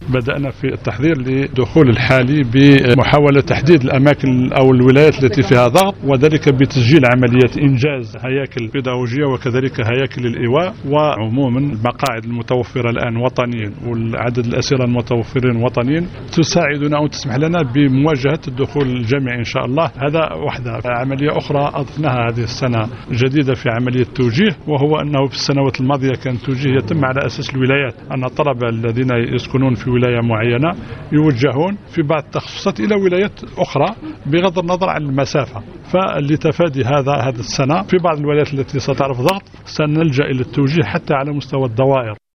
بدأنا في التحضير لدخول الحالي بمحاولة تحديد الأماكن أو الولايات التي فيها ضغط، وذلك بتسجيل عمليات إنجاز هياكل بيداغوجية وكذلك هياكل الإيواء. وعموما المقاعد المتوفرة الآن وطنيا والعدد الأسرى المتوفرين وطنيا تساعدنا أو تسمح لنا بمواجهة الدخول الجامعي إن شاء الله. هذا وحدة. عملية أخرى أضفناها هذه السنة جديدة في عملية توجيه، وهو أنه في السنوات الماضية كان توجيه يتم على أساس الولايات، أن الطلبة الذين يسكنون في ولاية معينة يوجهون في بعض التخصصات إلى ولايات أخرى بغض النظر عن المسافة. فلتفادي هذا السنة في بعض الولايات التي ستعرف ضغط سنلجأ إلى التوجيه حتى على مستوى الدوائر.